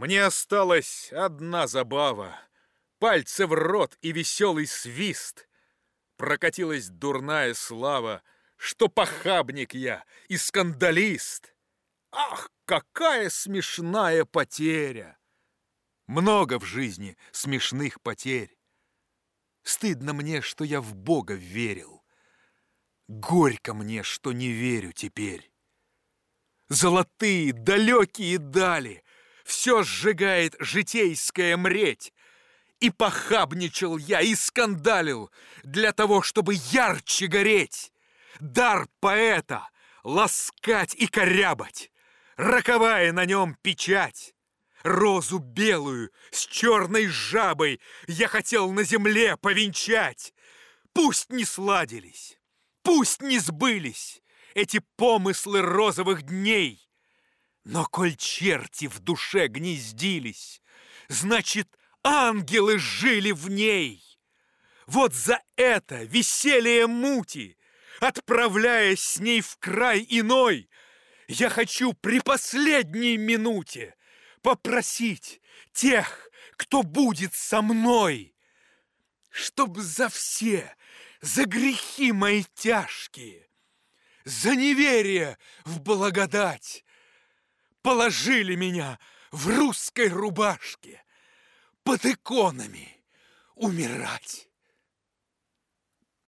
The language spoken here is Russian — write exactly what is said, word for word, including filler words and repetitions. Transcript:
Мне осталась одна забава. Пальцы в рот и веселый свист. Прокатилась дурная слава, что похабник я и скандалист. Ах, какая смешная потеря! Много в жизни смешных потерь. Стыдно мне, что я в Бога верил. Горько мне, что не верю теперь. Золотые, далекие дали все сжигает житейская мреть. И похабничал я, и скандалил для того, чтобы ярче гореть. Дар поэта — ласкать и корябать, роковая на нем печать. Розу белую с черной жабой я хотел на земле повенчать. Пусть не сладились, пусть не сбылись эти помыслы розовых дней, но коль черти в душе гнездились, значит, ангелы жили в ней. Вот за это веселье мути, отправляясь с ней в край иной, я хочу при последней минуте попросить тех, кто будет со мной, чтоб за все, за грехи мои тяжкие, за неверие в благодать положили меня в русской рубашке под иконами умирать.